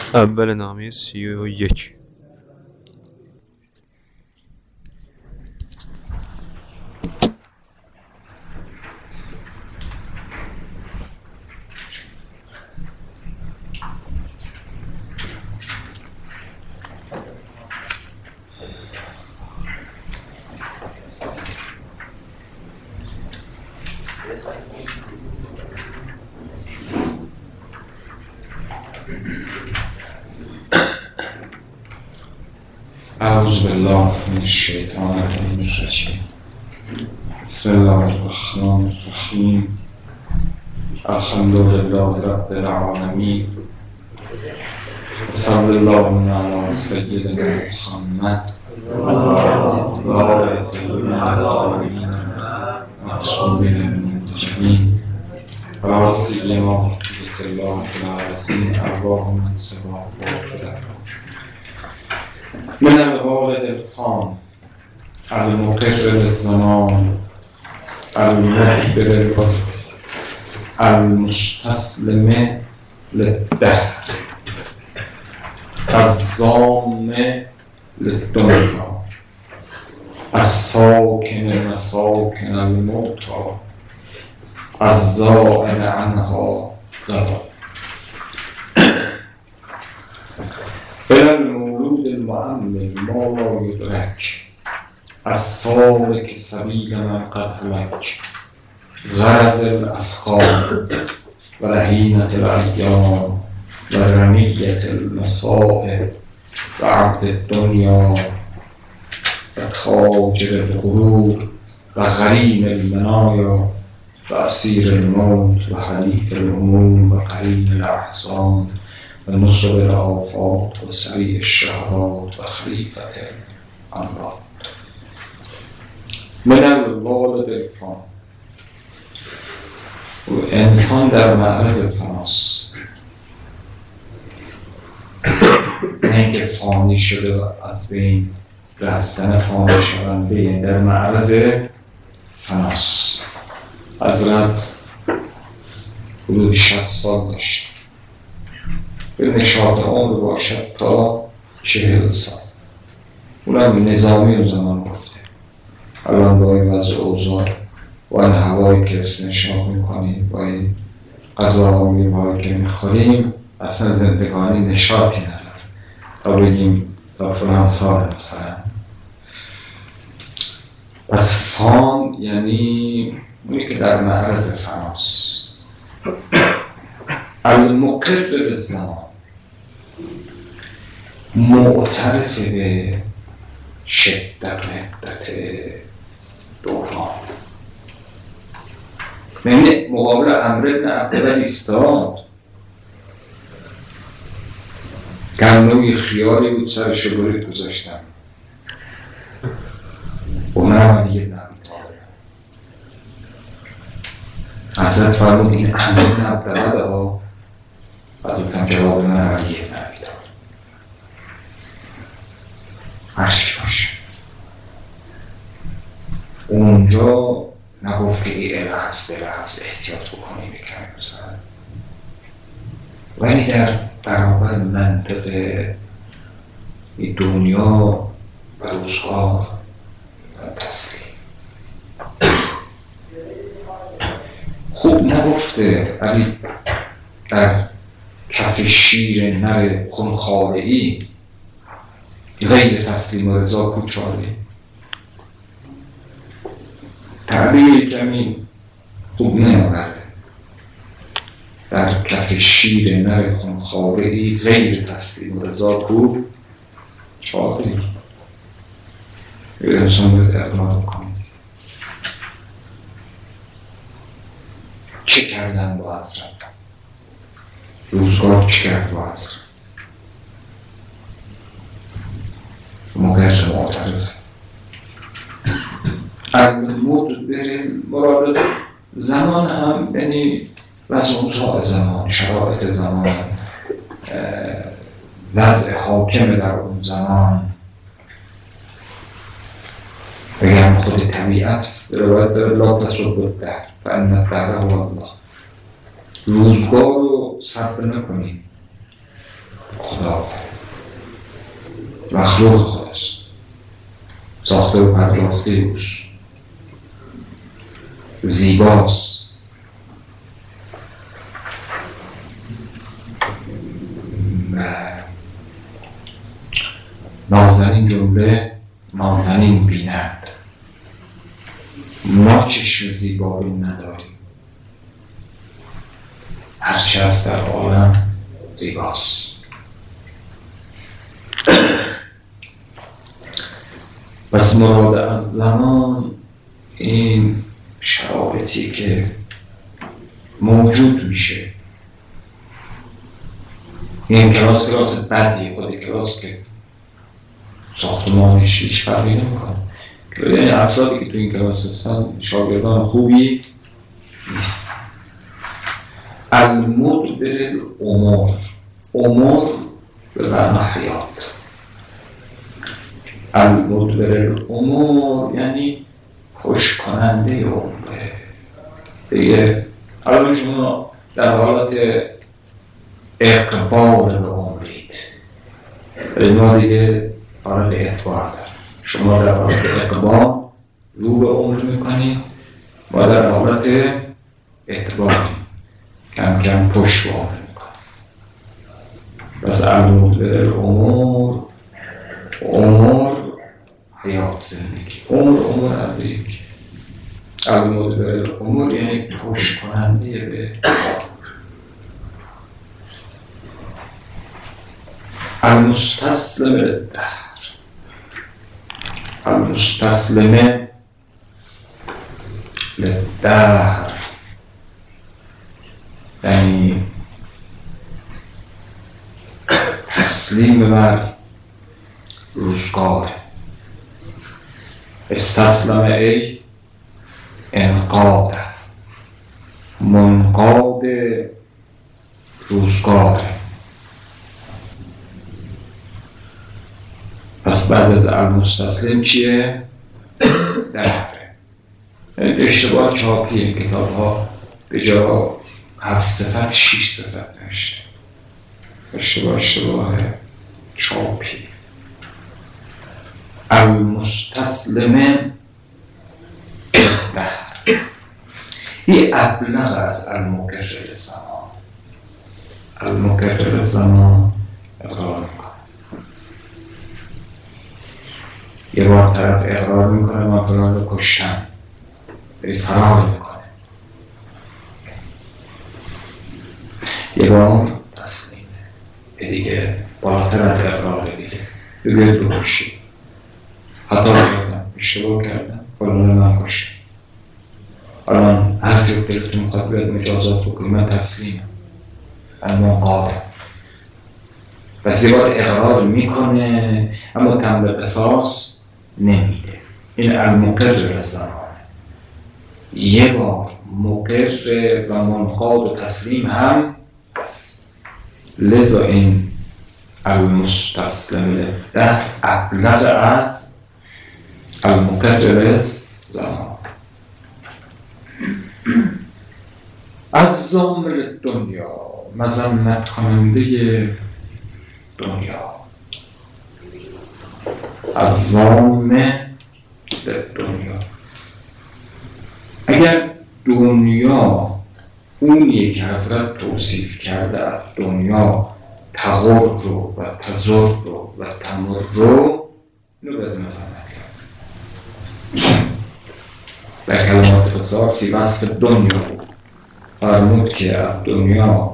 اول نامه 31. أعوذ بالله من الشيطان الرجيم. بسم الله الرحمن الرحيم. الحمد لله رب العالمين. صلى الله على سيدنا محمد وعلى سيدنا معصومين المنتجبين وعلى سيدنا بقية الله العظيم أرواح من سواه وفداه من الوالد الخام المقر للزمان المدبر الوقت المستسلم للدهر الضام للدنيا الساكن مساكن الموتى الزائل عنها غدا إلى المولود المؤمن ما لا يدرك السالك سبيل من قد هلك غرض الأسقام ورهينة الأيام ورمية المصائب وعقد الدنيا وتاجر الغرور وغريم المنايا وأسير الموت وحليف الهموم وقرين الأحزان ونصب الآفات وسريع الشهرات وخليفة الأمراض. من الوالد الفان و انسان در معرض فناست، نه اینکه فانی شده و از بین رفتن فانی شونده، در معرض فناست. حضرت حدود 60 سال داشت، به نشاط عمر باشد تا 40 سال. اونم نظامی اون زمان گفته. الان با این وضع اوضاع و این هوایی که استنشاق میکنیم با این غذاهایی هایی که میخوریم اصلا زندگانی نشاطی نداره تا بگیم تا فلان سال مثلا. پس فان یعنی اونی که در معرض فناست. المقر به زمان، معترف به شدت و حدت دوران، یعنی مقابل امر ابن عبدالله ایستاد. گندم یه خیاری بود سرش برید گذاشتن، اونم علی ابن ابی طالب. حضرت فرمود این امر ابن عبدالله ها. حضرت هم جواب من علی ابن ابی طالب. عشق باشه. اونجا نگفت که این الهست احتیاط بکنی بکنی مثلا، ولی در برابر منطق دنیا و روزگار و تسلیم. خوب نگفته ولی در کف شیر نر خونخواره‌ای غیر تسلیم و رضا کوچالی. تعبیر کمی خوب نمارده. در کف شیر نر خونخواره‌ای غیر تسلیم و رضا کوچالی. یه انسان باید اقرار کنید. چه کردن با حضرت؟ روزگار چه کرد با حضرت؟ مگر معترف المدبر مراد زمان هم یعنی وضع اوضاع زمان، شرایط زمان، وضع حاکم در اون زمان. بگم خود طبیعت روایت داره لا تصب الدهر فان الدهر هو الله. روزگار رو صبر نکنیم، خدا مخلوق خداست، ساخته و پرداخته اوست، زیباست. نازنین جمله نازنین بیند، ما چشم زیبایی نداریم، هرچه هست در عالم زیباست. پس مراد از زمان این شرایطی که موجود میشه. این کلاس بدی، خود کلاس که ساختمانش هیچ فرقی نمیکنه، یعنی افرادی که تو این کلاس هستن شاگردان خوبی نیست. المدبر الامور، امور به معنی حیات. المدبر الامور یعنی خوش کننده عمره دیگه. الان شما در حالت اقبال به عمرید، ما دیگه حالت اعتبار داریم. شما در حالت اقبال رو به عمر میکنید، ما در حالت اعتبار کم کم پشت به عمر میکنیم. بس المدبر الامور، امور حیات زندگی، امور علیک. المدبر الامور یعنی پشت کننده به المستسلم للدهر. المستسلم للدهر یعنی تسلیم بر روزگار. استسلم ای انقاد، منقاد روزگار. پس بعد از المستسلم چیه؟ دهره. اشتباه چاپیه، کتاب ها به جا 7 صفت 6 صفت نوشته. اشتباه چاپی. المستسلم دهر این ابلغ از المکرر زمان. المکرر زمان اقرار میکنه، یه بار طرف اقرار میکنه من فلان رو کشتم، فرار میکنه. یه بار تسلیمه، دیگه بالاتر از اقرار دیگه بگه رو کشی، خطا کردم، اشتباه کردم، فلان من کشتم. الان هر جور دلتون میخواد باید مجازات بکنی، من تسلیمم، من منقادم. پس یه بار اقرار میکنه اما تمام قصاص نمیده. این المقرر زمانه. یه بار مقرر و منقاد و تسلیم هم هست. لذا این المستسلم للدهر ابلغ از المقرر زمان. از زامل دنیا، مذمت کننده دنیا. از زامل دنیا، اگر دنیا اونیه که حضرت توصیف کرده از دنیا تغر رو و تزر رو و تمر رو، اینو باید مذمت کرد. در کلمات بسیار فی وصف دنیا فرمود که از دنیا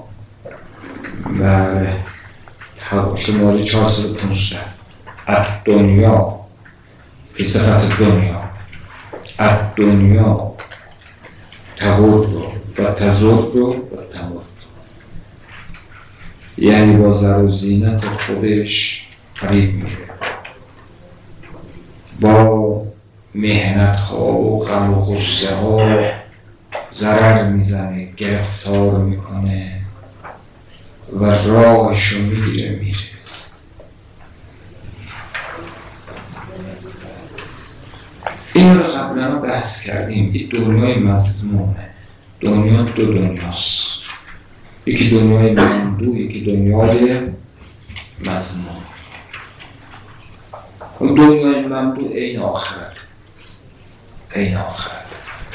شماره 415 از دنیا فی صفت دنیا، از دنیا تغر رو و تزر رو و تمر رو، یعنی با زر و زینت خودش فریب میره، با مهنت ها و غم و غصه ها ضرر میزنه، گرفتار میکنه و راهشو میگیره میره. این رو قبلا بحث کردیم. این دنیای مظلومه. دنیا دو دنیاست، یکی دنیای ممدوح، یکی دنیای مضمون. اون دنیای ممدوح این آخرت، این آخرت.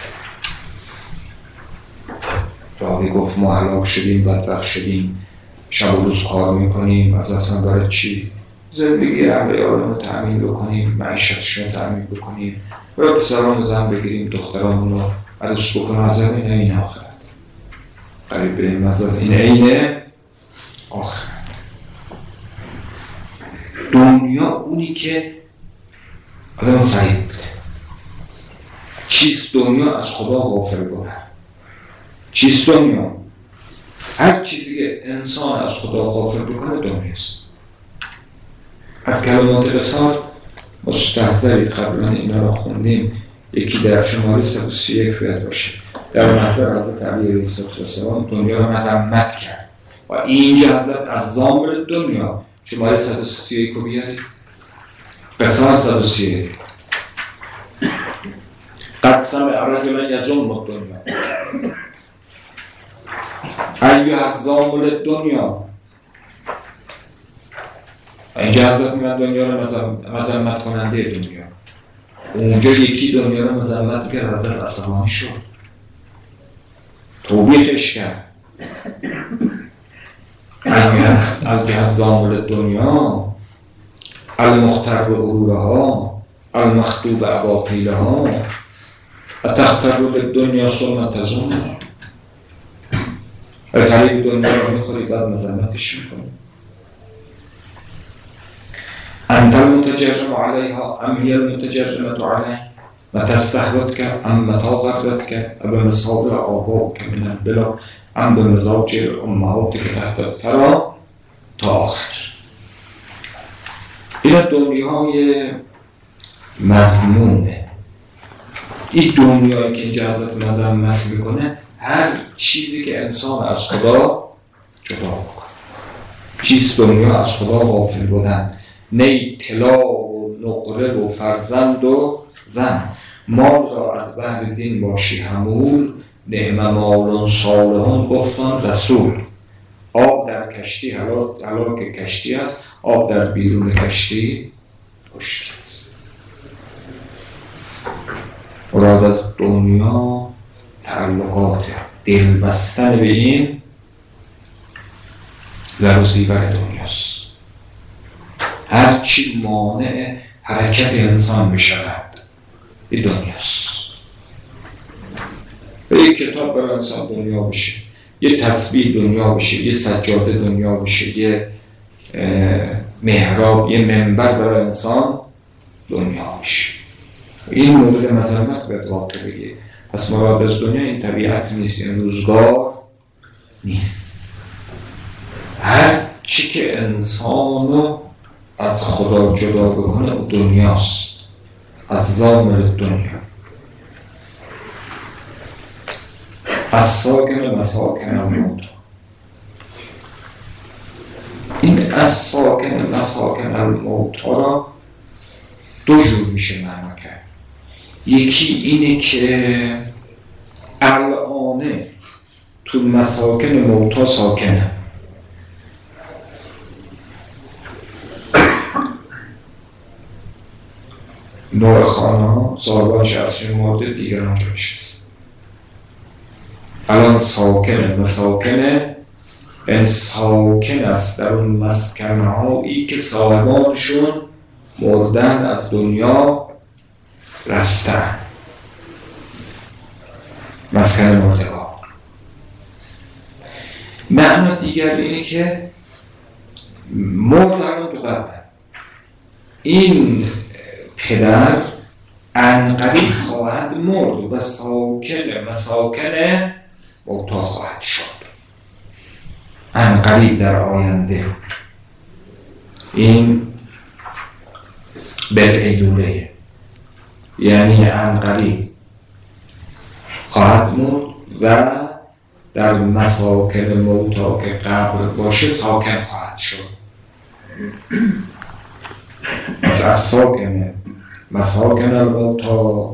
راوی گفت ما هلاک شدیم، بدبخت شدیم، شب و روز کار میکنیم، از اصلا برای چی؟ زندگی اهل عالم رو تأمین بکنیم، معیشتشون رو تأمین بکنیم، برای پسران زن بگیریم، دختران رو عروس بکنیم، از این آخرت. قریب به این مزاد این آخرت. دنیا اونی که آدم فریب بده. چیست دنیا؟ از خدا غافل بودن. چیست دنیا؟ هر چیزی که انسان از خدا غافل بکنه دنیاست. از کلمات رسال مستحضرید، قبلا اینا رو خوندیم، یکی در شماره 131 بیاد باشه. در محضر حضرت علی علیه السلام دنیا رو مذمت کرد و اینجا حضرت از زامر دنیا شماره 131 رو بیارید. قسمت 131 قد سمع رجلا یظن الدنیا ایها الزامر الدنیا. اینجا حضرت میگن دنیا رو مذمت کننده دنیا، اونجا یکی دنیا رو مذمت کرد، حضرت عصبانی شد، توبیخش کرد. ایها الزامر الدنیا المختر به غرورها المخطوب اباطیلها اتختر به دنیا ثم تظن. فریب دنیا رو میخوری بعد مذمتش میکنی. انت المتجرم علیها ام هی المتجرمة علیه متى استهوتك ام متى غرتك بمصاب آبائك من البلا ام بمزاج امهاتك تحت الثرى تا آخر. این دنیای مضمونه. این دنیایی که اینجا حضرت مذمت میکنه هر چیزی که انسان از خدا جدا بکنه. چیز دنیا؟ از خدا غافل بودن، نی طلا و نقره و فرزند و زن. مال را از بهر دین باشی حمول، نعم مال صالحون گفتان رسول. آب در کشتی هلاک کشتی است، آب در بیرون کشتی خشکی است. مراد از دنیا تعلقات، دل بستن به این زر و زیور دنیاست. هر چی مانع حرکت انسان بشود این دنیاست. یک کتاب برای انسان دنیا بشه، یه تسبیح دنیا بشه، یه سجاده دنیا بشه، یه محراب، یه منبر برای انسان دنیا بشه. این مورد مذمت باید واقع بگه. پس مراد از دنیا این طبیعت نیست، این روزگار نیست. هر چی که انسانو از خدا جدا بکنه او دنیاست. از زامر دنیا. از ساکن مساکن الموت. این از ساکن مساکن الموت را دو جور میشه معنا کرد. یکی اینه که الانه تو مساکن موتا ساکنه. نوع خانه ها سالبان شخصی مورد دیگر آنجا نشست. الان ساکنه مساکنه، این ساکن است در اون مسکن هایی که صاحبانشون مردن، از دنیا رفتن. مسکن مردگان. معنی دیگر اینه که مرد الان تو قبر. این پدر انقریب خواهد مرد و ساکن مساکن موتا خواهد شد. انقریب در آینده. این بالایلوله، یعنی انقریب خواهد مرد و در مساکن موتا که قبر باشه ساکن خواهد شد. از ساکن مساکن الموتا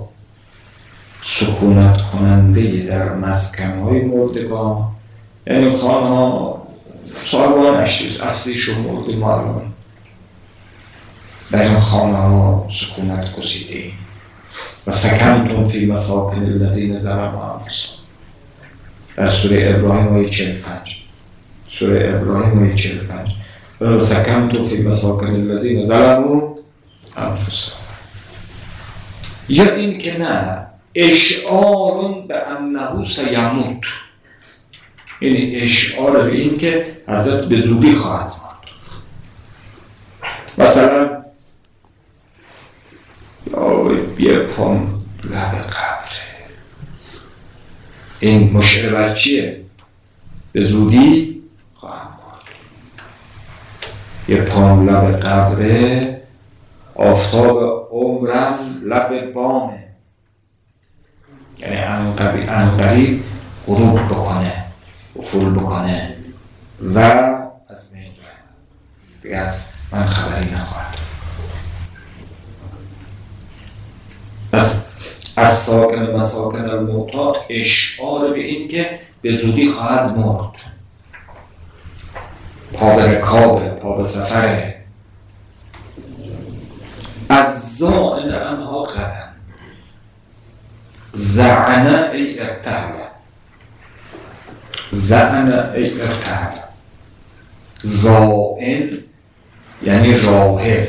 سکونت کننده در مسکن‌های مردگان، یعنی خانه ها صاحبان اصلیشون مرده معلوم. در این خانه ها سکونت گزیده و سکنتم فی مساکن الذین ظلموا انفسهم. در سوره ابراهیم آیه 45. سوره ابراهیم آیه 45. و سکنتم فی مساکن الذین ظلموا انفسهم. یا این که نه اشعار به انه سیموت، یعنی اشعار به این که حضرت به زودی خواهد مرد. مثلا یه پام لب قبره، این مشعر بر چیه؟ به زودی خواهد مرد. یه پام لب قبره، آفتاب عمرم لب بامه، یعنی انقریب غروب بکنه، افول بکنه و از بین دیگه از من خبری نخواهد. از ساکن مساکن الموتی اشعار به این که به زودی خواهد مرد. پا به رکابه، پا به سفره. از زائن انها قدم، زعنه ای ارتحل، زعنه ای ارتحل. زائن یعنی راحل.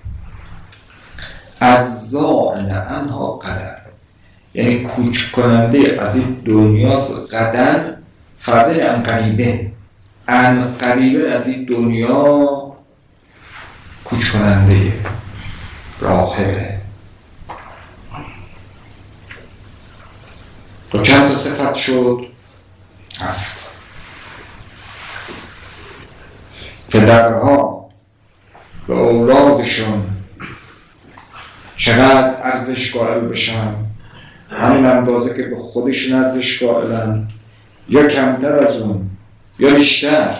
از زائن انها قدم یعنی کوچ کننده از این دنیاست. قدم فردن انقریبه، انقریبه از این دنیا کوچ کننده راحله. تو چند تا صفت شد؟ 7. پدرها به اولادشون چقدر ارزش قائل بشن، همین اندازه که به خودشون ارزش قائلن، یا کمتر از اون یا بیشتر.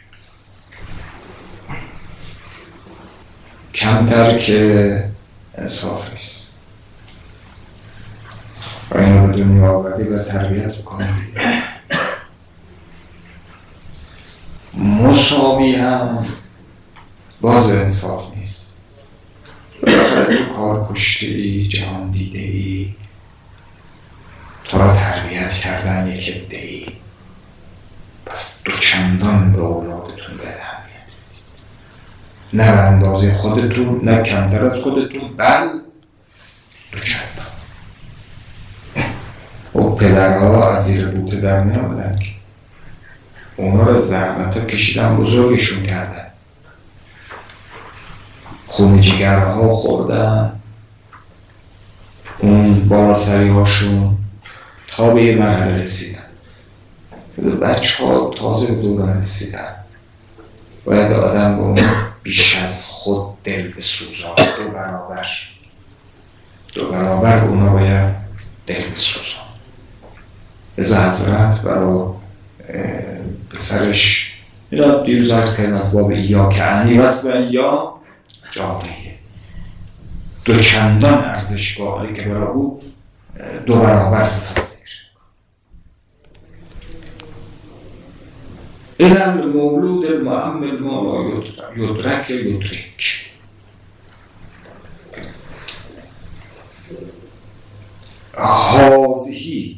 کمتر که انصاف نیست. و اینو به دنیا آوردی و تربیت بکنه. مساوی هم باز انصاف نیست. بالاخره تو کار کشته ای، جهان دیده ای، تو را تربیت کردن یک عده ای، پس دوچندان به اولادتون بده اهمیت بدید. نه به اندازه خودتون، نه کمتر از خودتون، بل دوچندان. و پدرها از زیر بوته در نمیدن که اونا را زحمت ها کشیدن، بزرگشون کردن، خون جگرها خوردن، اون بالاسری هاشون تا به یه مرحله رسیدن. بچه ها تازه به دوران رسیدن، باید آدم به اون بیش از خود دل بسوزان. دو برابر به اونا باید دل بسوزان. ازا حضرت برای پسرش اینا دیروز عرض کردن از باب ایا که عنی وصف ایا جامعه دوچندان ارزش قائلی که برای او 2 برابر صفت زیر. علم المولود المعمل ما لا یدرک یدرک. هازهی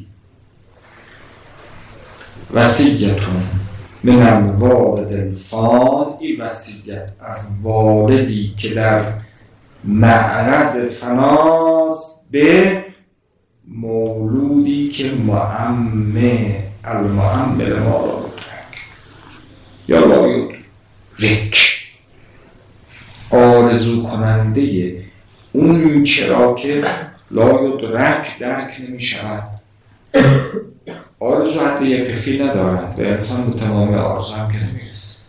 وصیتون من الوالد الفان. این وصیت از والدی که در معرض فناست به مولودی که المعمل ما لا یدرک یا لا یدرک، آرزو کننده اون چرا که لا یدرک درک نمی شود. آرزو حتی یک کفی ندارد و انسان به تمام آرزو هم که نمیرسه.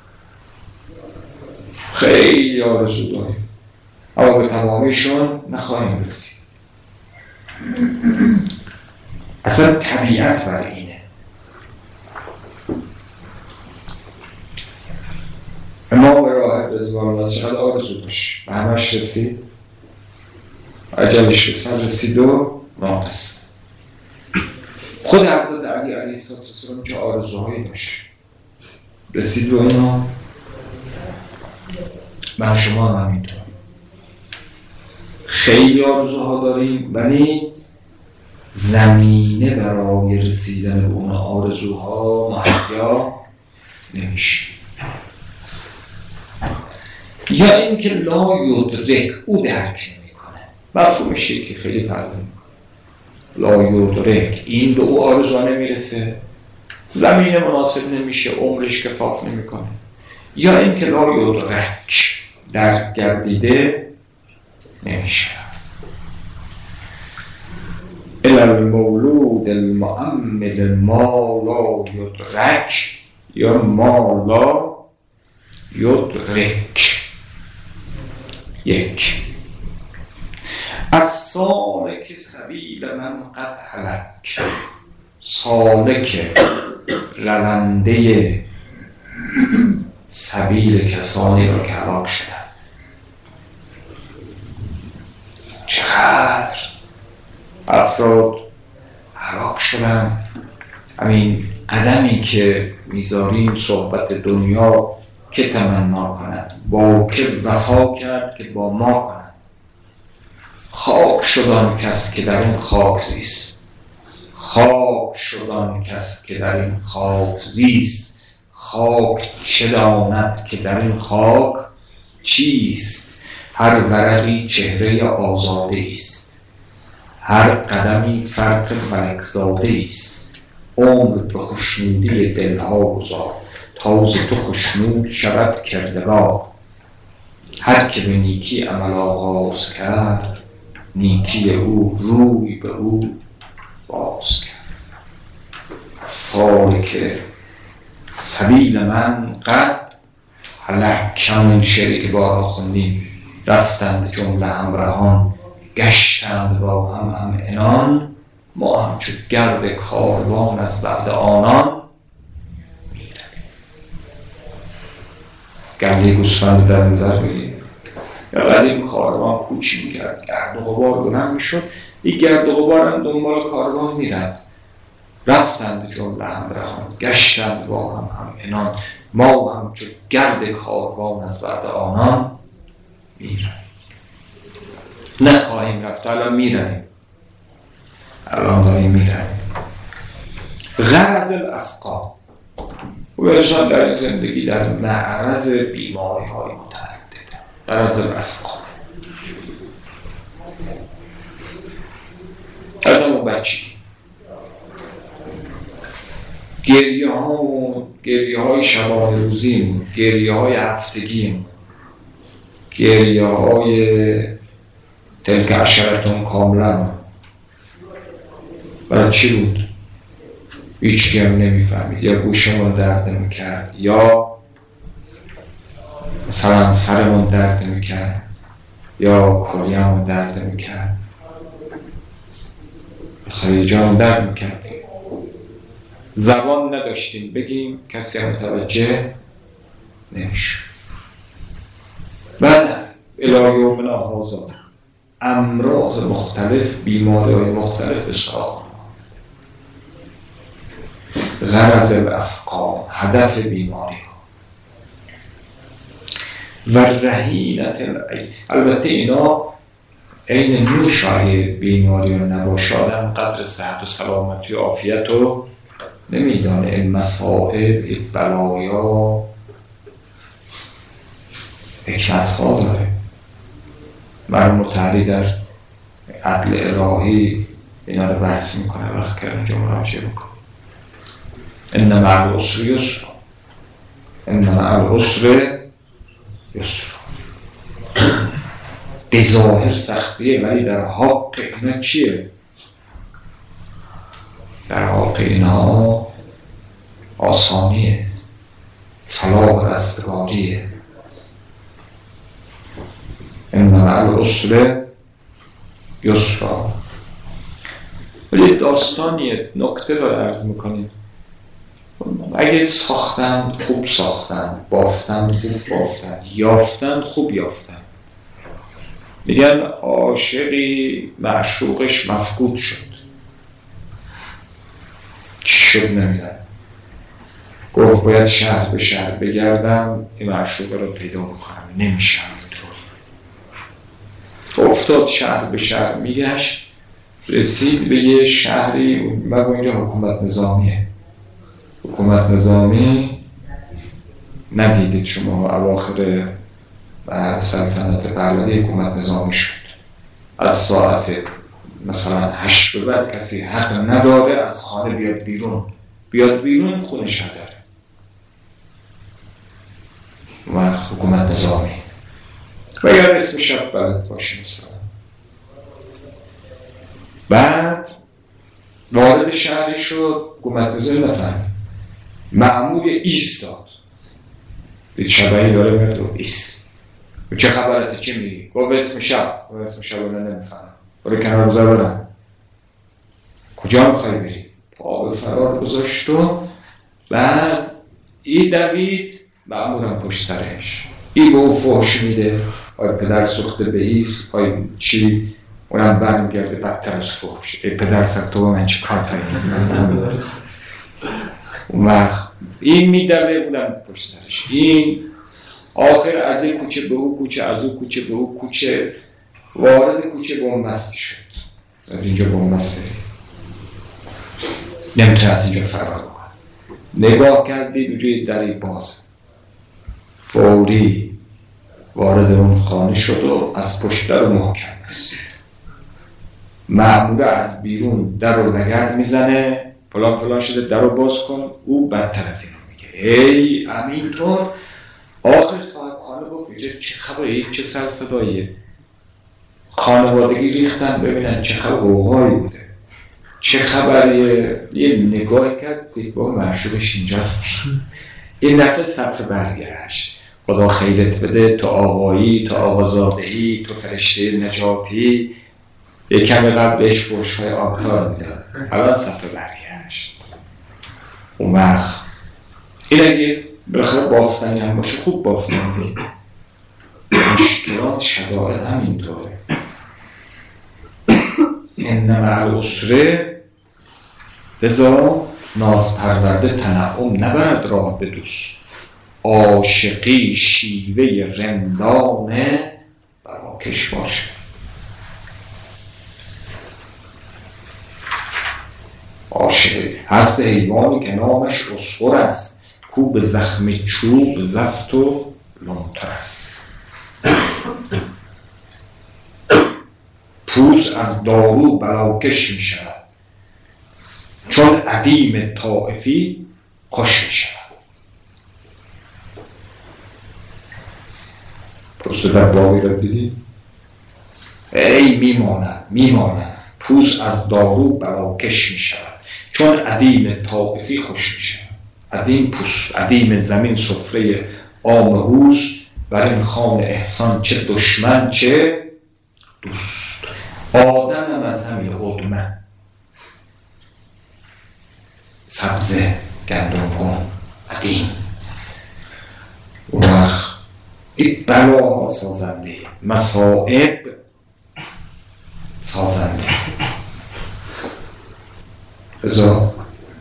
خیلی آرزو داریم اما به تمامیشون نخواهیم رسید. اصلا طبیعت بر اینه. امام راحت رضوان الله چقدر آرزو داشت و همش رسید، عجلش رسید و ناقص. خود حضرت علی علیه السلام چه آرزوهایی داشت. رسید رو اینا؟ من شما هم همینطور خیلی آرزوها داریم، ولی زمینه برای رسیدن به اون آرزوها مهیا نمیشه. یا اینکه لا یدرک، او درک نمیکنه. مفهومش که خیلی فرق نمیکنه. لا یدرک، این به او آرزوها نمیرسه، زمینه مناسب نمیشه، عمرش کفاف نمیکنه. یا اینکه لا یدرک، درک گردیده نمیشه. المولود المؤمل ما لا یدرک یا ما لا یدرک. یک، السالک سبیل من قد هلک، سالک رونده سبیل کسانی را که هلاک شدند. چقدر افراد هلاک شدن. همین عدمی که میذاریم صحبت دنیا که تمنا کند، با که وفا کرد که با ما کند. خاک شدن کس که در این خاک زیست، خاک شدن کس که در این خاک زیست. خاک چه داند که در این خاک چیست. هر ورقی چهره آزاده است، هر قدمی فرق ملکزاده است. عمر به خوشنودی دلها گذار، تاز تو خوشنود شود کردگار. هر که به نیکی عمل آغاز کرد، نیکی او روی به او باز کرد. سالک سبیل من قد هلک، همون شعری که بارها خوندیم. رفتند جمله همراهان، گشتند با هم عنان. ما هم چو گرد کاروان از بعد آنان میرویم. گله گوسفند در نظر بگیریم. یا قدیم کاروان کوچ میکرد، گرد و غبار بلند میشد، این گرد و غبار هم دنبال کاروان میرفت. رفتند جمله همراهان، گشتند با هم عنان. ما هم چو گرد کاروان از بعد آنان میرویم. نخواهیم رفت، الان میرویم، الان داریم میرویم. غرض الاسقام، و انسان در این زندگی در معرض بیماری های متعدد. غرض الاسقام از همون بچگی گریه های شبانه روزیمون، گریه های هفتگیمون، گریه های تلک عشرتون کاملا برای چی بود؟ هیچ هم نمیفهمید. یا گوشمون درد میکرد، یا مثلا سرمون درد میکرد، یا کلیه‌مون درد میکرد، خیلی جامون درد میکرد. زبان نداشتیم بگیم، کسی هم متوجه نمیشد. بعد الی یومنا هذا امراض مختلف، بیماری های مختلف به سراغ. غرض الاسقام، هدف بیماری ها. و رهینت البته اینا عین نوش های بیماری ها نباشه، آدم قدر صحت و سلامتی و عافیت رو نمیدانه. این مصائب، این بلایا حکمت ها داره. مرحوم مطهری در عدل الهی اینا رو بحث میکنه، وقت که اونجا مراجعه میکنه. ان مع العسر یسر، ان مع العسر یسر. به ظاهر سختیه، ولی در حق اینا چیه؟ در حق اینا آسانیه، فلاح رستگاریه. ان مع العسر یسرا. ولی داستانیه، نکته رو عرض میکنیم. اگه ساختند خوب ساختند، بافتند خوب بافتند، یافتند خوب یافتند. میگن عاشقی معشوقش مفقود شد. چی شد نمیدن. گفت باید شهر به شهر بگردم این معشوقه رو پیدا بکنم، نمیشه همینطور. افتاد شهر به شهر میگشت، رسید به یه شهری، مگه اینجا حکومت نظامیه. حکومت نظامی ندیدید شما اواخر سلطنت پهلوی حکومت نظامی شد. از ساعت مثلا 8 به بعد کسی حق نداره از خانه بیاد بیرون خونش داره. و حکومت نظامی و یا اسم شب بلد باشه مثلا. بعد وارد شهری شد، حکومت نظامی نفهمید، مأمور ایستاد، دید شبهی داره میاد و ایست. چه خبرته؟ چی میگی؟ گفت اسم شب. گفت اسم شب رو نمیفهمم. برای کنار روزه برم. کجا میخوای بری؟ پا به فرار گذاشت و بعد ای دوید مأمورم پشت سرش. ای به او فحش میده، آی پدر سوخته به ایست، آی چی؟ اونم برمیگرده بدتر از فحش. ای پدر سر تو با من چه کار تایی؟ اون وقت این میدوه اونم پشت سرش. این آخر از این کوچه به او کوچه، از او کوچه به او کوچه، وارد کوچه بنبستی شد. اینجا بنبستی نمیتونه از اینجا فرار بکنه. نگاه کردید اونجای دری باز، فوری وارد اون خانه شد و از پشت در محکم بستید. مأموره از بیرون در رو نگرد میزنه، فلان شده در رو باز کن. او بدتر از اینو میگه، ای همینطور. آخر صاحب خانه گفت چه خبره؟ چه سر صداییه؟ خانوادگی ریختن ببینن چه خبر غوغایی بوده، چه خبریه. یه نگاه کرد دید با معشوقش اینجاست. این دفعه صبر برگشت. خدا خیرت بده، تو آقایی، تو آقازادهی، تو فرشته نجاتی. یک کم قبلش فرشهای آبتار میداد، الان صبر برگشت. اون وقت این اگه بالاخره بافتنی هم باشه خوب بافتنی. مشکلات شدائد همینطوره. این مع العسر لذا ناز پرورده تنعم نبرد راه به دوست. عاشقی شیوه رندانه براکش باشه. عاشقی هست حیوانی که نامش اصغر است، کو به زخم چوب زفت و لمتر است. پوست از دارو بلاکش می شود، چون عدیم طائفی خوش می شود. پوست در باقی را دیدی؟ ای میماند. پوست از دارو بلاکش می شود، چون عدیم طائفی خوش می شود. عدیم پوست، عدیم زمین سفره عام روز، بر این خوان احسان چه دشمن چه دوست. آدم از همین عدمه، سبزه گندم کن عدیم. اون وقت این بلاها سازنده، مصائب سازنده. ازا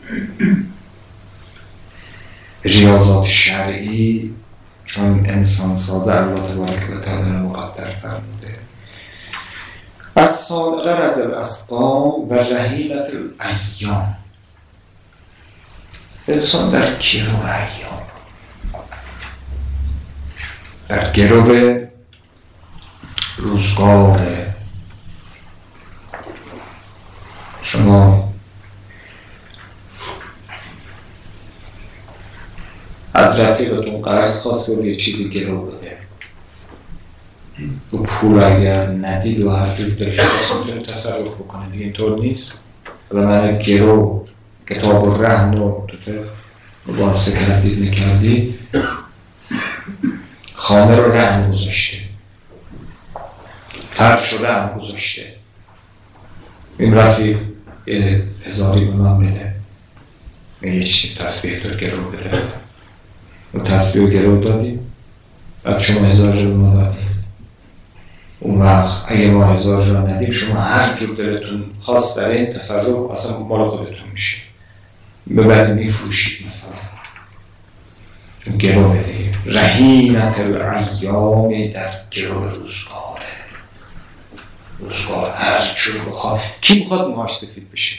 ریاضات شرعی چون انسان سازه الله تبارک و تعالی مقدر فرموده. از سالقه از الاسقام و رحیلت الایام. انسان در گرو ایام، در گرو روزگار. شما از رفیقتون قرض خواست و یه چیزی گرو بده، و پول اگر ندید و هر جور دلش خواست میتونه تصرف بکنه دیگه. اینطور نیست. و من گرو کتاب و رهن و مباحثه کردید نکردید، خانه رو رهن گذاشته، فرش رو رهن گذاشته. این رفیق 1000 به من بده، یه چیزی تسبیح تو گرو بده. و تسبیح گرو دادیم، بعد شما 1000 رو به من دادیم. اون وقت اگه ما 1000 رو ندیم، شما هر جور دلتون خواست در این تصرف اصلا مال خودتون میشه. به بعد میفروشید مثلا گرو بده. رهینت الایام در گرو روزگاره. روزگار هر جور بخواد. کی میخواد موهاش سفید بشه؟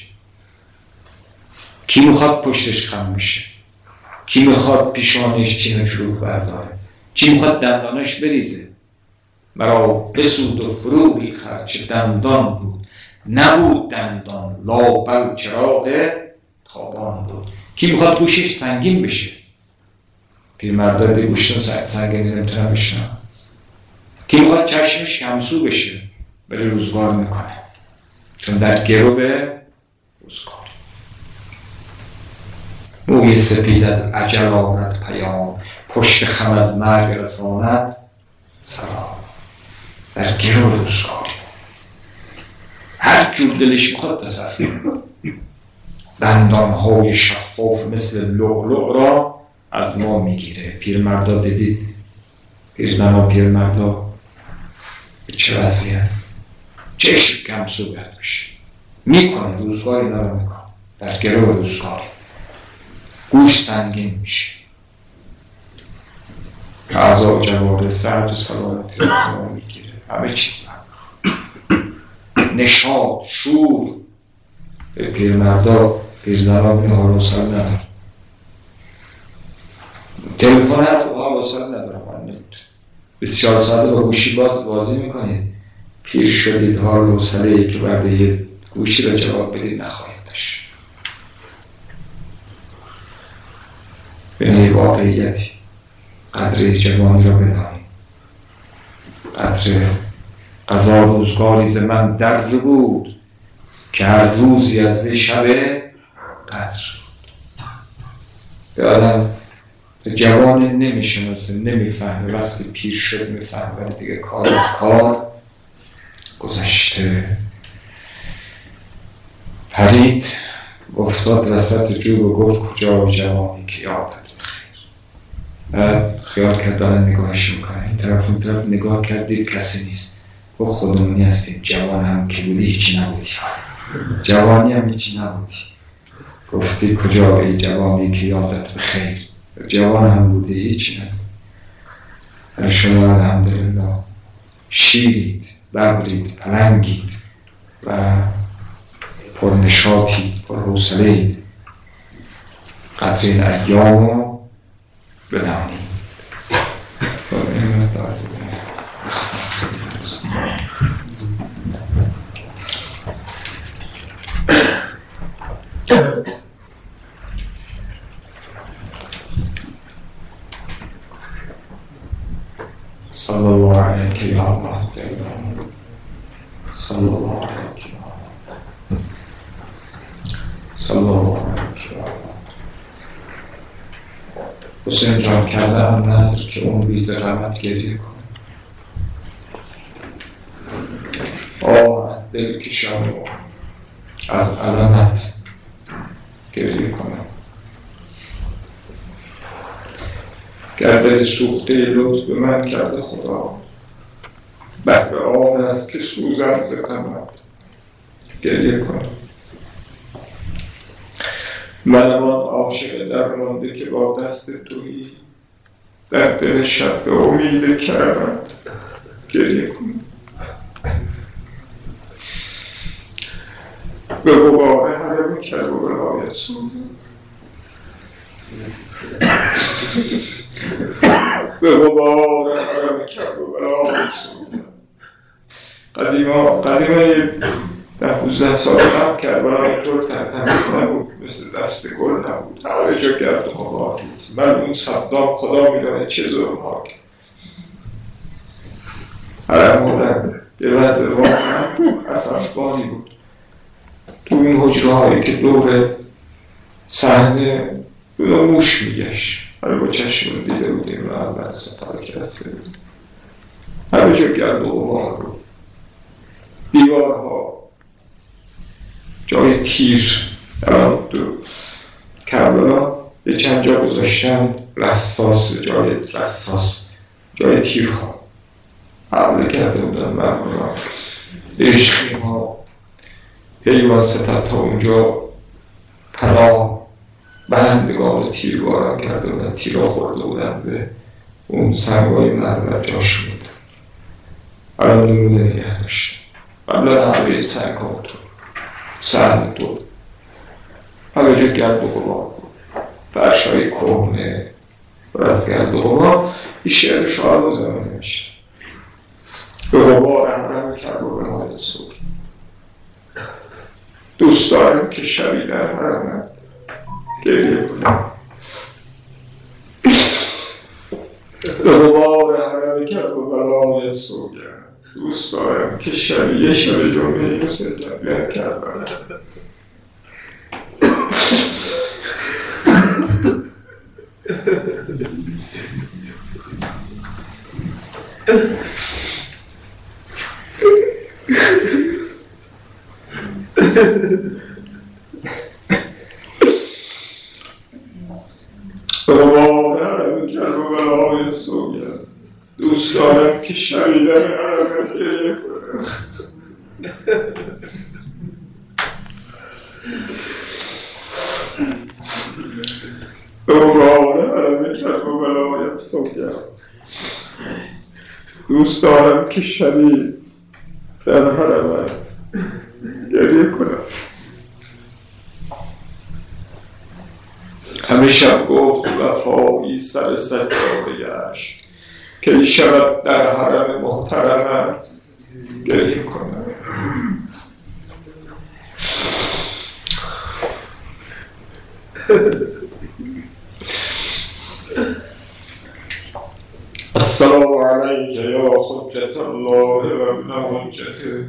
کی میخواد پشتش خم بشه؟ کی میخواد پیشانش چین و چروک برداره؟ کی میخواد دندانش بریزه؟ مرا بسود و فرو ریخت چه دندان بود، نبود دندان لابل چراغ تابان بود. کی میخواد گوشش سنگین بشه؟ پیرمردا به گوششون سنگین نمیتونن بشنن. کی میخواد چشمش کمسو بشه؟ ولی روزگار میکنه، چون در گرو به روزگار. موی سپید از اجل آمد پیام، پشت خم از مرگ رساند سلام. در گرو روزگاری هر جور دلش میخواد تصرف. دندانهای شفاف مثل لؤلؤ را از ما میگیره. پیرمردا دیدید؟ پیرزنا پیرمردا به چه وضعیه؟ چشم کمسو باید بشه. میکنه روزگاری نرا میکنه. در گرو روزگاری گوش سنگین میشه. اعضا و جواره صحت و سلامتی را از ما میگیره. همه چیز نشاط، شور. به پیرمردا پیرزنا بینه حال و حوصله نداره. تلفن هر حال و حوصله نداره. من نمیتونه 24 ساعته با گوشی بازی میکنید. پیر شدید، حال و حوصله‌ای که بعد یه گوشی را جواب بدید نخواهید داشت. به واقعیتی قدر جوانی را بدانید. قدر قضا روزگاری ز من در بود که هر روزی از وی شب قدر بود. به آدم جوان نمیشناسه، نمیفهمه. وقتی پیر شد میفهمه، ولی دیگه کار از کار گذشته. پرید افتاد وسط جوب و گفت کجا جوانی که یادت بخیر. خیال کرد دارن نگاهش میکنه. این طرف اون طرف نگاه کرد، دید کسی نیست. گفت خودمونی هستیم. جوان هم که بودی هیچی نبودی. جوانی هم هیچی نبودی. گفتی کجا ای جوانی که یادت بخیر. جوان هم بودی هیچی نبودی. در شما الحمدلله شیرید، ببرید، پلنگید و پرنشاطید، پرحوصله‌اید. قدر این ایام رو بدانید. صلی الله علیک یا الله. صلی الله علیک یا الله. صلی الله علیک یا الله. حسین جان کرده هم نظر که اون بیز غمت گریه کنه. از دل کشم و از علمت گریه کنم. گردن سوخته لطف به من کرده خدا، بهر آن است که سوزم ز غمت گریه کنم. منم آن عاشق درمانده که با دست تویی در دل شب به امید کرمت گریه کنم. به غبار حرم کرب و ولایت سوزم، به غبار حرم کرب و ولایت سوزم. قدیما 10-12 سال قبل کربلا طور تمیز نبود، مثل دست گل نبود، همه جا گرد و غبار بود. من اون صدام خدا میدانه چه ظلم‌ها کرد. حرم بودن یه وضع واقعا اسفباری بود. تو این حجره هایی که دور صحنه موش میگشت، همه با چشم دیده بودیم و اول ستاره کرده بودیم. همه جا گرد و غبار بود. دیوارها جای تیر، الان تو کربلا یه چند جا گذاشتن رصاص، جای تیرها حمله کرده بودن مردم. عشقی ها حیوان ستت تا اونجا پناه برندگان تیرباران کرده بودن، تیرها خورده بودن به اون سنگای مرمر جاش بود. الان نمونه نگه داشت. قبلا همه سنگ ها تو سند دو همه جا گرد و غبار بود، فرش های کهنه برد گرد و غبار. این شعر شاعر رو زمان نمیشه. به غبار حرم کرد و به مال صبح دوست دارم که شبی در حرمت گریه کنم. به غبار حرم کرد و بلای صبح دوست دارم که شبی یه شب جمعه رو سجد کردم. دوست دارم که شبی در حرمت گریه کنم. به عنوان حرمت و ولایت سوگم دوست دارم که شبی در حرمت گریه کنم. همه شب گفت وفایی سر سجاده گشت که این شب در حرم محترمت گریه کنم. السلام علیک یا حجت الله و ابن حجته.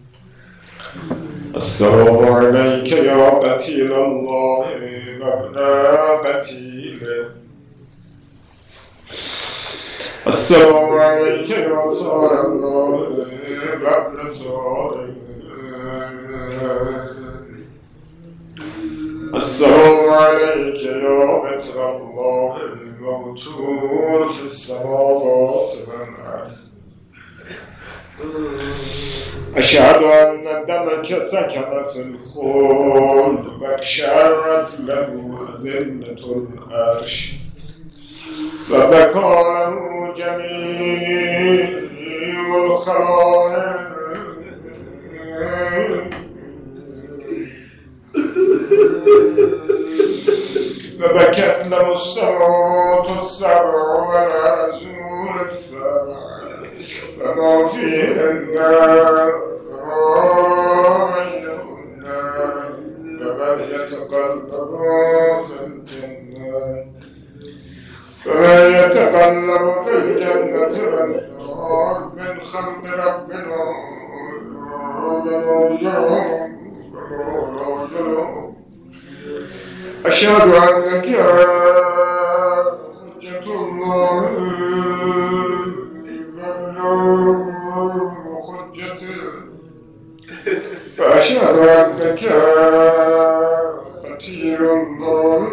السلام علیک یا قتیل الله و ابن قتیله. السلام علیک یا صار الله و ابن صاره. السلام علیک یا بطر الله الموتور فی السماوات والارض. اشهد ان دمک سکن فی الخلد و اکشرت له ذلة العرش و بکاره جمیع الخلائق و بکت له السماوات السبع و الارضون السبع و ما فیهن و بینهن و من یتقلب فی الجنة ومن يتقلب في الجنة والنار من خلق ربنا أشهد أنك حجة الله وحجته وأشهد أنك قتيل الله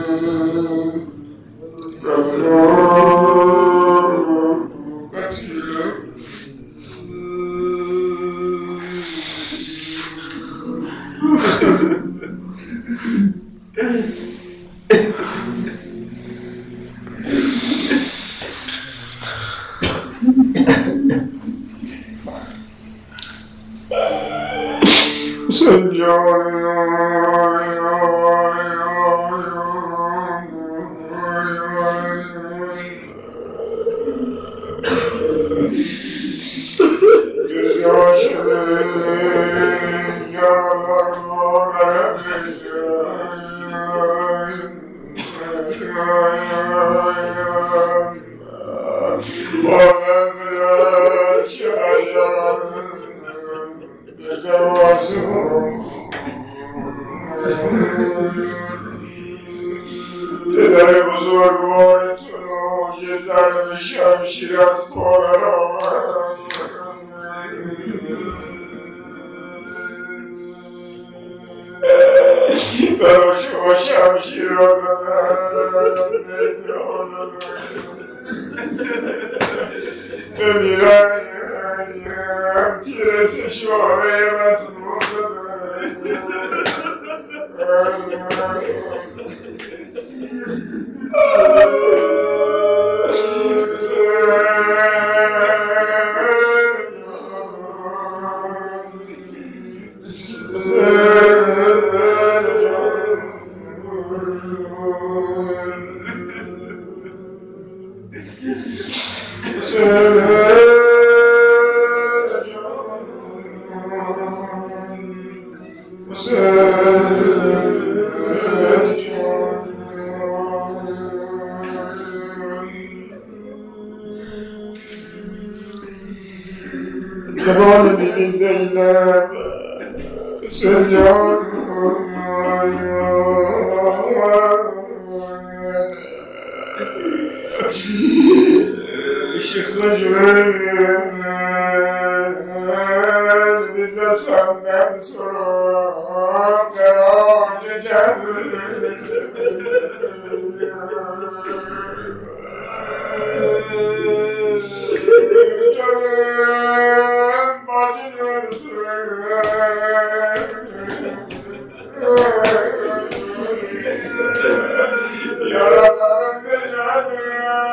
پدر بزرگوارتون رو یه ضرب شمشیر از پا برای شما شمشیر را زدن بمیرم تیر سشواره مسموم زدن زمان بیبی زینب سریان شیخ رجل bize senden sonra gelecek canım bacını söyle yaradan canım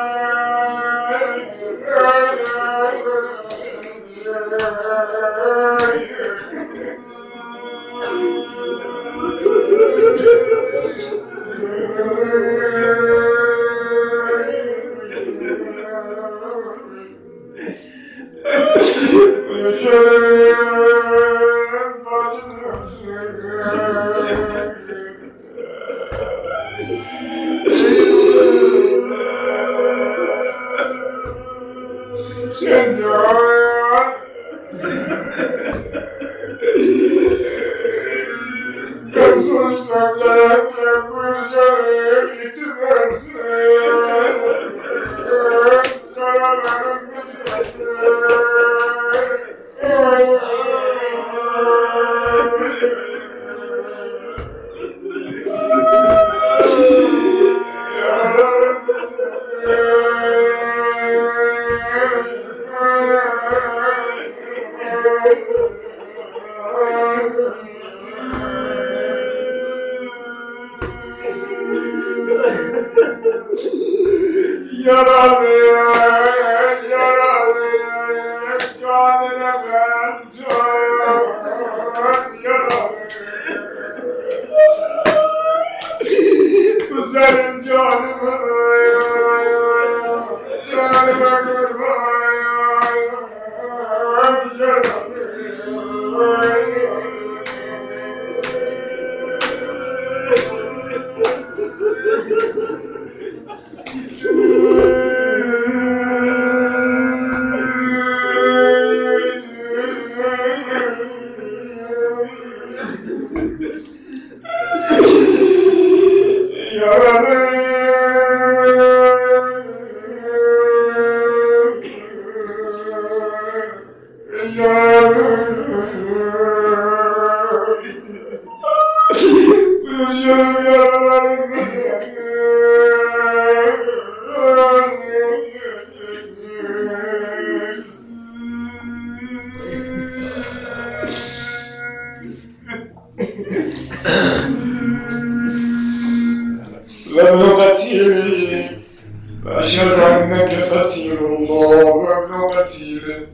أشهد أنك قتيل الله وابن قتيله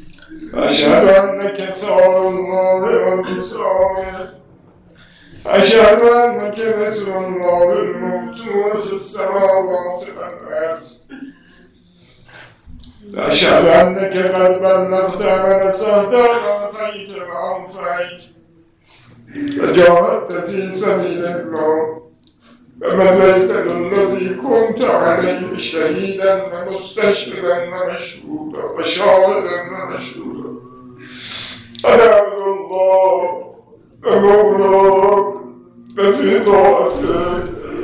أشهد أنك ثار الله وانتصاره أشهد أنك مثل الله المبتور في السماوات والأرض أشهد أنك قد بلغت ونصحت ووفيت وأوفيت وجاهدت في سبيل الله وبذلت الذي كنت عليه شهيدا ومستشهدا ومشهودا وشاهدا ومشهودا أنا عبد الله ومولاك وفي طاعتك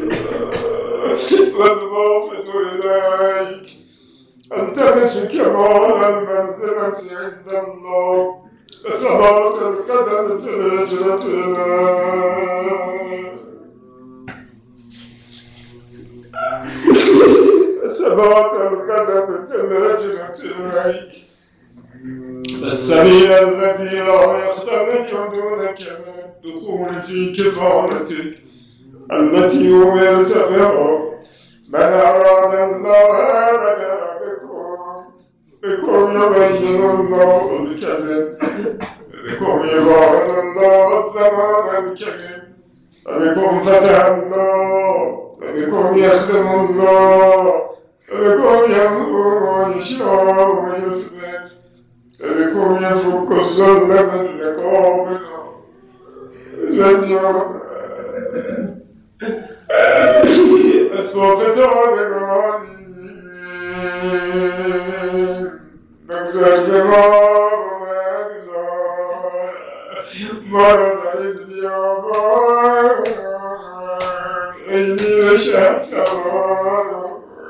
والوافد إليك ألتمس كمال المنزلة عند الله وثبات القدم في هجرتنا ثبات القدم في الهجرة إليك السبيل الذي لا يختلك دونك من الدخول في كفارتك التي أمرت بها من أراد الله أبدا بكم يبين الله الكذب بكم يبين الله الزمان الكريم وبكم فتح الله وبكم يخدم الله بكم يمحو يشاء ويثبت بكم يفك الظل من رقابنا زنجان اسباب فتادگانی بگذر زمان بگذار ما را در این بیابان ای میر شهر سوار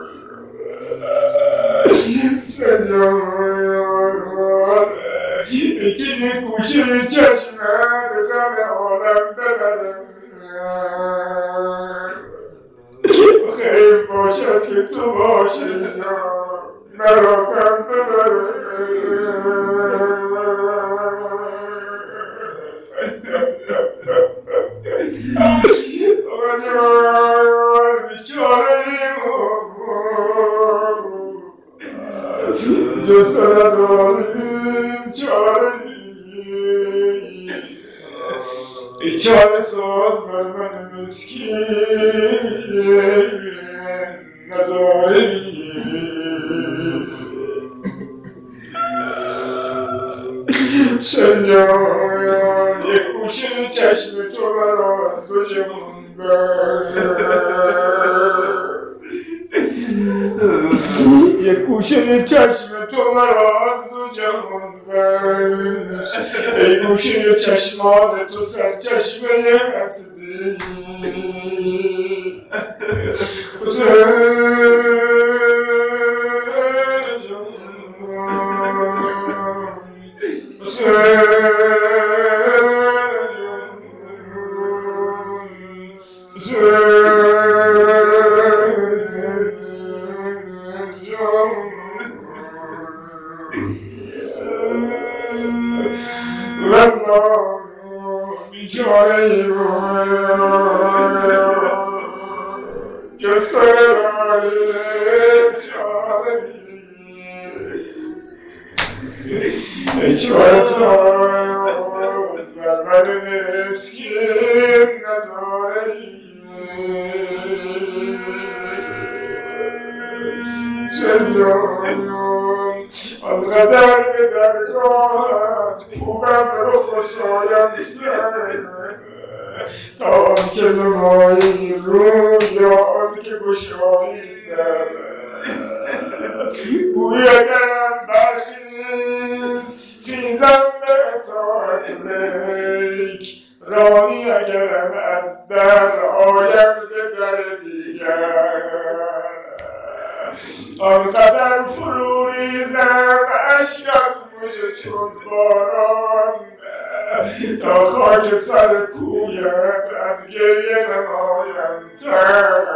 سنجان ای که یک گوشه چشمت غم عالم ببرم خیر باشد که تو باشی مرا غم ببرم آجان بیچاره‌ایم جز تو نداریم چاره‌ای ای چاره ساز بر من مسکین نزاره‌ای سنجان یک گوشه چشم تو مرا از دو جهان یک گوشه چشم تو مرا از دو جهان بخش ای گوشه چشمان تو سرچشمه هستی آنقدر به درگاهت خوبم رخ و سایم سر تا آن که نمایی رو یا آن که گشایی در گوی اگرم برخیز خیزم به اطاعت لیک رانی اگرم از در آیم ز در دیگر آنقدر فرو ریزم اشک از مژه چون باران تا خاک سر کویت از گریه نمایم تر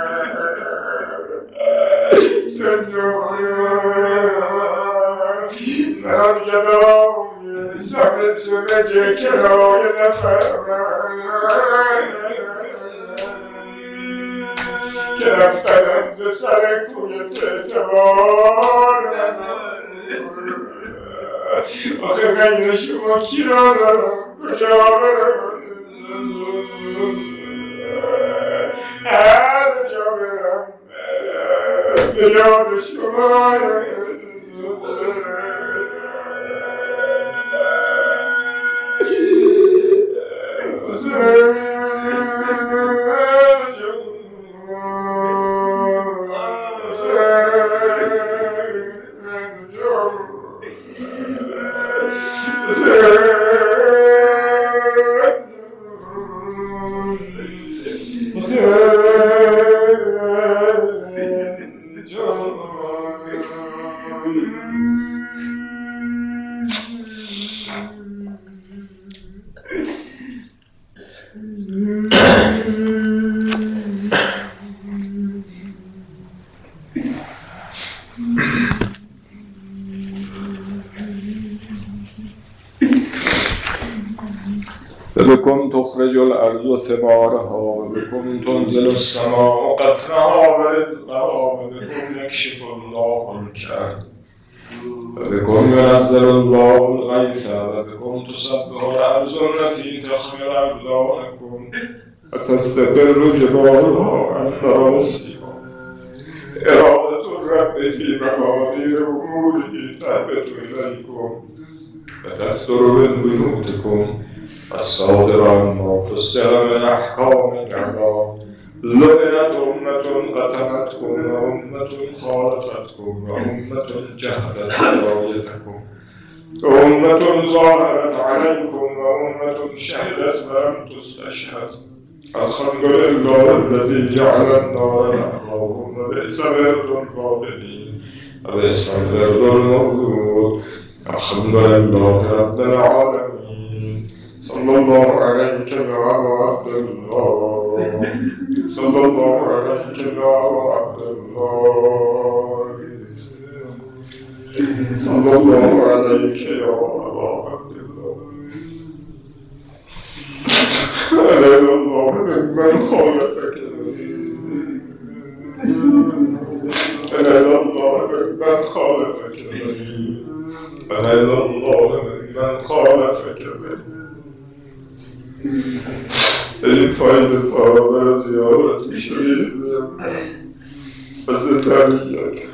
سنجان من آن گدای سمت سمجه کرای نفرم که رفتنم ز سر کویت اعتبار آخه غیر شما کی را دارم کجا برم هر جا برم به یاد شما بكم تخرج الأرض ثمارها وبكم تنزل السماء قطرها ورزقها وبكم يكشف الله الكرب وبكم ينزل الله الغيث وبكم تصبح الأرض التي تخمر أبدانكم وتستقر جبالها عند رأسكم إرادة الرب في مقادير أموره تهبط إليكم فتستر من بيوتكم الصادر عما فسر من أحكام الإعلام لعنت أمة قتلتكم وأمة خالفتكم وأمة جهلت رايتكم وأمة ظاهرت عليكم وأمة شهدت ولم تستشهد الحمد لله الذي جعل النار لأبوهم وبئس ورد الظالمين وبئس الورد المولود الحمد لله رب العالمين صلى الله عليك يا عبد الله صلى الله عليك يا عبد الله صلى الله عليك يا عبد الله ألا الله ممن خالفك ألا الله ممن خالفك ألا الله ممن خالفك الفايد الطابة زيارة شريف أستطيعك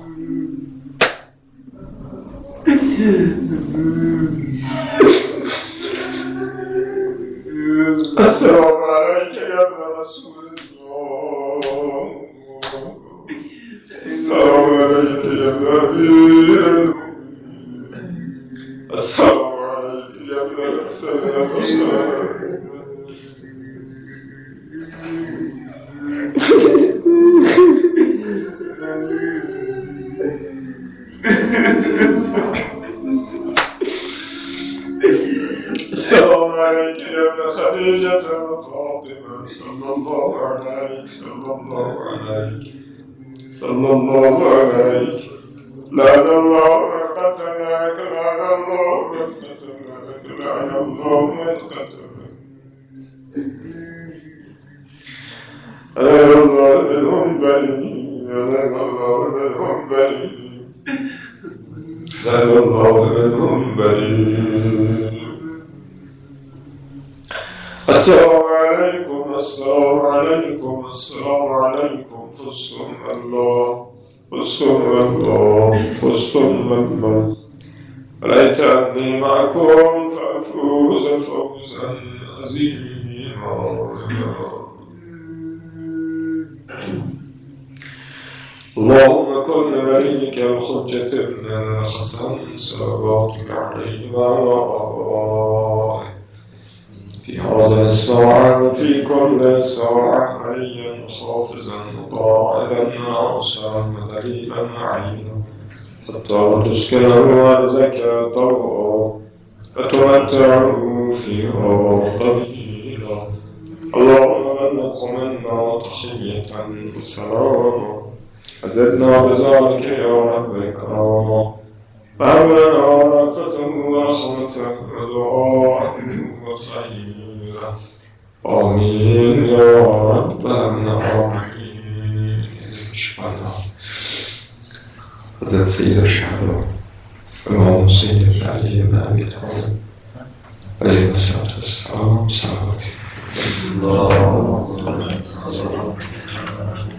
السلام عليك يا ابن رسول الله السلام عليك يا ابن أمير المؤمنين السلام عليك يا ابن السلام السلام عليك يا ابن خديجة وفاطمة صلى الله عليك صلى الله عليك صلى الله عليك لعن الله من قتلك لعن الله من قتلك لعن الله من قتلك ألا الله منهم بريء ألا الله منهم بريء ألا الله منهم بريء السلام عليكم السلام عليكم السلام عليكم فصم الله فصم الله فصم الله رأيت أني معكم فأفوز فوزا عظيما اللهم كن لوليك الحجة ابن الحسن صلواتك عليه وعلى آله في هذه الساعة وفي كل ساعة حيا حافظا قائلا عاصا دليلا عينا حتى تسكنه أرزك طوعا فتمتعه فيها قليلا اللهم بلغ منا تحية وسلاما أزدنا بذلك يا رب كراما فهب لنا رأفته ورحمته ودعاءه وخيره آمين يا رب العالمين. شكرا حضرت سيد الشهداء إمام سيد علي بن أبي طالب عليه الصلاة والسلام. صلوات الله